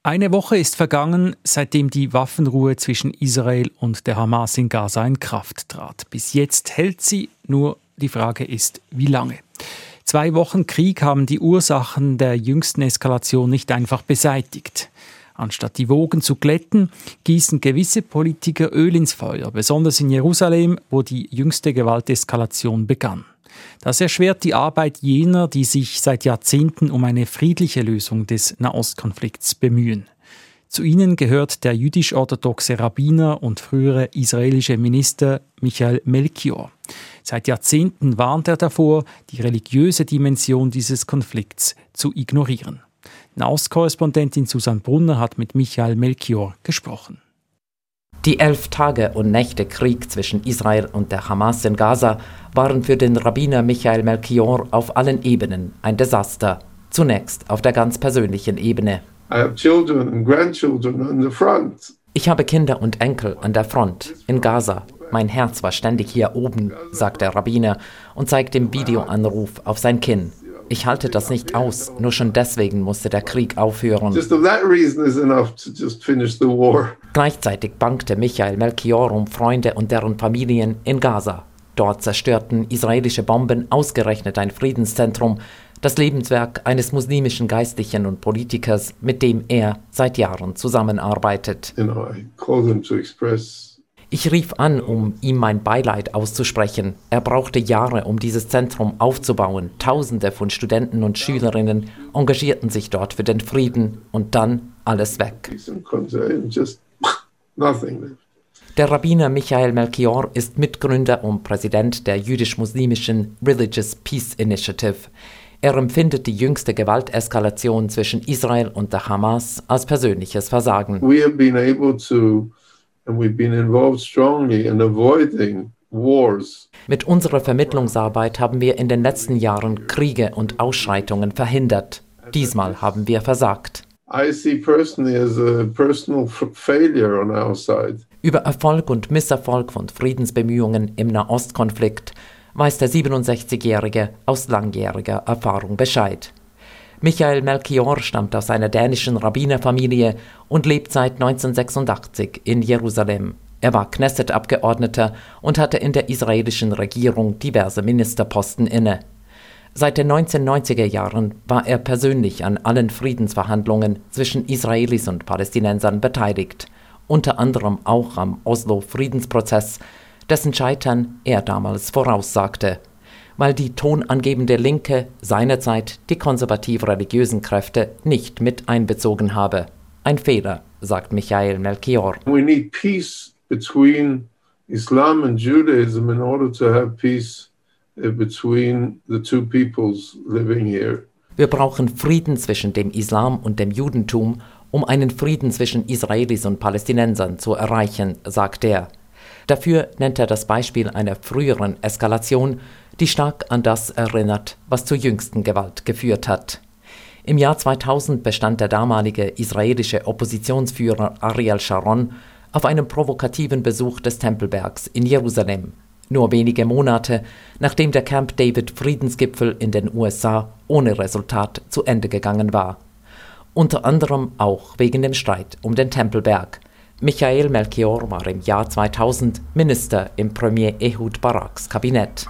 Eine Woche ist vergangen, seitdem die Waffenruhe zwischen Israel und der Hamas in Gaza in Kraft trat. Bis jetzt hält sie, nur die Frage ist, wie lange? 2 Wochen Krieg haben die Ursachen der jüngsten Eskalation nicht einfach beseitigt. Anstatt die Wogen zu glätten, gießen gewisse Politiker Öl ins Feuer, besonders in Jerusalem, wo die jüngste Gewalteskalation begann. Das erschwert die Arbeit jener, die sich seit Jahrzehnten um eine friedliche Lösung des Nahostkonflikts bemühen. Zu ihnen gehört der jüdisch-orthodoxe Rabbiner und frühere israelische Minister Michael Melchior. Seit Jahrzehnten warnt er davor, die religiöse Dimension dieses Konflikts zu ignorieren. Nahostkorrespondentin Susanne Brunner hat mit Michael Melchior gesprochen. Die 11 Tage und Nächte Krieg zwischen Israel und der Hamas in Gaza waren für den Rabbiner Michael Melchior auf allen Ebenen ein Desaster. Zunächst auf der ganz persönlichen Ebene. Ich habe Kinder und Enkel an der Front, in Gaza. Mein Herz war ständig hier oben, sagt der Rabbiner und zeigt im Videoanruf auf sein Kinn. Ich halte das nicht aus, nur schon deswegen musste der Krieg aufhören. Gleichzeitig bangte Michael Melchior um Freunde und deren Familien in Gaza. Dort zerstörten israelische Bomben ausgerechnet ein Friedenszentrum, das Lebenswerk eines muslimischen Geistlichen und Politikers, mit dem er seit Jahren zusammenarbeitet. Ich rief an, um ihm mein Beileid auszusprechen. Er brauchte Jahre, um dieses Zentrum aufzubauen. Tausende von Studenten und Schülerinnen engagierten sich dort für den Frieden und dann alles weg. Der Rabbiner Michael Melchior ist Mitgründer und Präsident der jüdisch-muslimischen Religious Peace Initiative. Er empfindet die jüngste Gewalteskalation zwischen Israel und der Hamas als persönliches Versagen. Mit unserer Vermittlungsarbeit haben wir in den letzten Jahren Kriege und Ausschreitungen verhindert. Diesmal haben wir versagt. Über Erfolg und Misserfolg von Friedensbemühungen im Nahostkonflikt weiß der 67-Jährige aus langjähriger Erfahrung Bescheid. Michael Melchior stammt aus einer dänischen Rabbinerfamilie und lebt seit 1986 in Jerusalem. Er war Knesset-Abgeordneter und hatte in der israelischen Regierung diverse Ministerposten inne. Seit den 1990er Jahren war er persönlich an allen Friedensverhandlungen zwischen Israelis und Palästinensern beteiligt, unter anderem auch am Oslo-Friedensprozess, dessen Scheitern er damals voraussagte, weil die tonangebende Linke seinerzeit die konservativ-religiösen Kräfte nicht mit einbezogen habe. Ein Fehler, sagt Michael Melchior. We need peace between Islam and Judaism in order to have peace between the two peoples living here. Wir brauchen Frieden zwischen dem Islam und dem Judentum, um einen Frieden zwischen Israelis und Palästinensern zu erreichen, sagt er. Dafür nennt er das Beispiel einer früheren Eskalation, die stark an das erinnert, was zur jüngsten Gewalt geführt hat. Im Jahr 2000 bestand der damalige israelische Oppositionsführer Ariel Sharon auf einem provokativen Besuch des Tempelbergs in Jerusalem, nur wenige Monate nachdem der Camp David Friedensgipfel in den USA ohne Resultat zu Ende gegangen war. Unter anderem auch wegen dem Streit um den Tempelberg. Michael Melchior war im Jahr 2000 Minister im Premier Ehud Baraks Kabinett.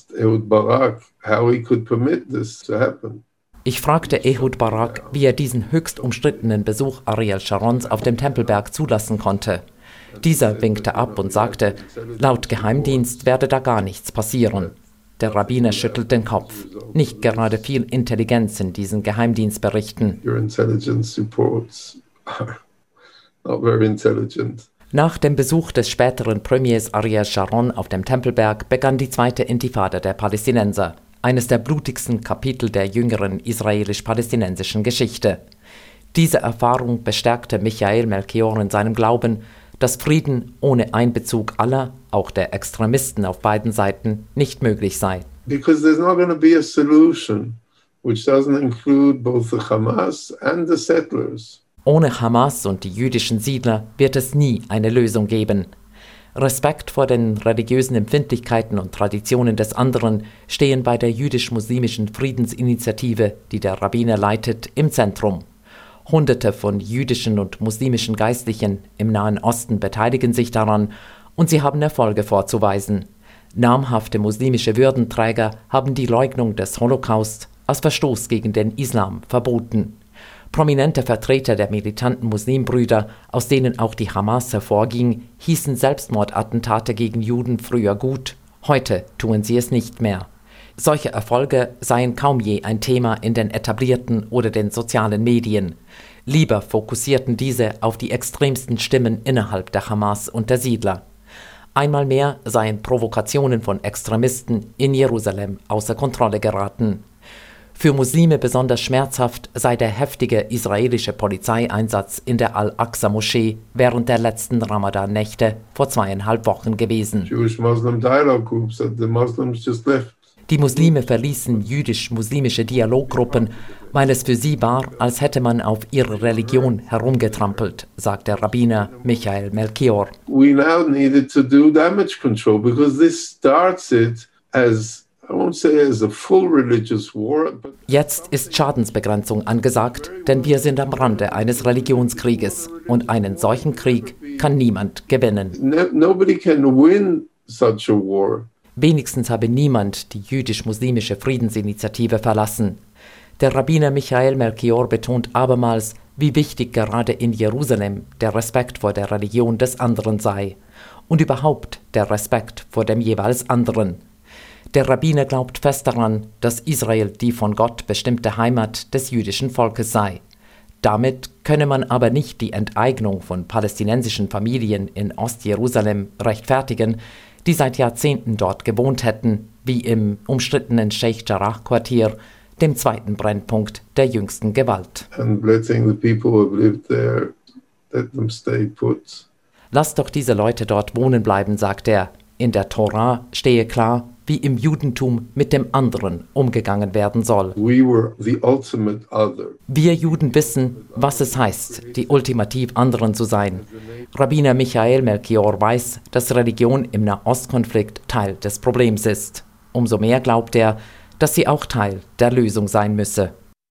Ich fragte Ehud Barak, wie er diesen höchst umstrittenen Besuch Ariel Sharons auf dem Tempelberg zulassen konnte. Dieser winkte ab und sagte, laut Geheimdienst werde da gar nichts passieren. Der Rabbiner schüttelt den Kopf. Nicht gerade viel Intelligenz in diesen Geheimdienstberichten. Nach dem Besuch des späteren Premiers Ariel Sharon auf dem Tempelberg begann die zweite Intifada der Palästinenser, eines der blutigsten Kapitel der jüngeren israelisch-palästinensischen Geschichte. Diese Erfahrung bestärkte Michael Melchior in seinem Glauben, dass Frieden ohne Einbezug aller, auch der Extremisten auf beiden Seiten, nicht möglich sei. Because there's not going to be a solution which doesn't include both the Hamas and the settlers. Ohne Hamas und die jüdischen Siedler wird es nie eine Lösung geben. Respekt vor den religiösen Empfindlichkeiten und Traditionen des anderen stehen bei der jüdisch-muslimischen Friedensinitiative, die der Rabbiner leitet, im Zentrum. Hunderte von jüdischen und muslimischen Geistlichen im Nahen Osten beteiligen sich daran und sie haben Erfolge vorzuweisen. Namhafte muslimische Würdenträger haben die Leugnung des Holocaust als Verstoß gegen den Islam verboten. Prominente Vertreter der militanten Muslimbrüder, aus denen auch die Hamas hervorging, hießen Selbstmordattentate gegen Juden früher gut. Heute tun sie es nicht mehr. Solche Erfolge seien kaum je ein Thema in den etablierten oder den sozialen Medien. Lieber fokussierten diese auf die extremsten Stimmen innerhalb der Hamas und der Siedler. Einmal mehr seien Provokationen von Extremisten in Jerusalem außer Kontrolle geraten. Für Muslime besonders schmerzhaft sei der heftige israelische Polizeieinsatz in der Al-Aqsa-Moschee während der letzten Ramadan-Nächte vor 2,5 Wochen gewesen. Jewish-Muslim dialogue groups that the Muslims just left. Die Muslime verließen jüdisch-muslimische Dialoggruppen, weil es für sie war, als hätte man auf ihre Religion herumgetrampelt, sagt der Rabbiner Michael Melchior. We now needed to do damage control because this starts it as, I won't say as a full religious war. Jetzt ist Schadensbegrenzung angesagt, denn wir sind am Rande eines Religionskrieges und einen solchen Krieg kann niemand gewinnen. Nobody can win such a war. Wenigstens habe niemand die jüdisch-muslimische Friedensinitiative verlassen. Der Rabbiner Michael Melchior betont abermals, wie wichtig gerade in Jerusalem der Respekt vor der Religion des anderen sei und überhaupt der Respekt vor dem jeweils anderen. Der Rabbiner glaubt fest daran, dass Israel die von Gott bestimmte Heimat des jüdischen Volkes sei. Damit könne man aber nicht die Enteignung von palästinensischen Familien in Ostjerusalem rechtfertigen, die seit Jahrzehnten dort gewohnt hätten, wie im umstrittenen Sheikh Jarrah-Quartier, dem zweiten Brennpunkt der jüngsten Gewalt. Lasst doch diese Leute dort wohnen bleiben, sagt er. In der Tora stehe klar, wie im Judentum mit dem anderen umgegangen werden soll. Wir Juden wissen, was es heißt, die ultimativ anderen zu sein. Rabbiner Michael Melchior weiß, dass Religion im Nahostkonflikt Teil des Problems ist. Umso mehr glaubt er, dass sie auch Teil der Lösung sein müsse.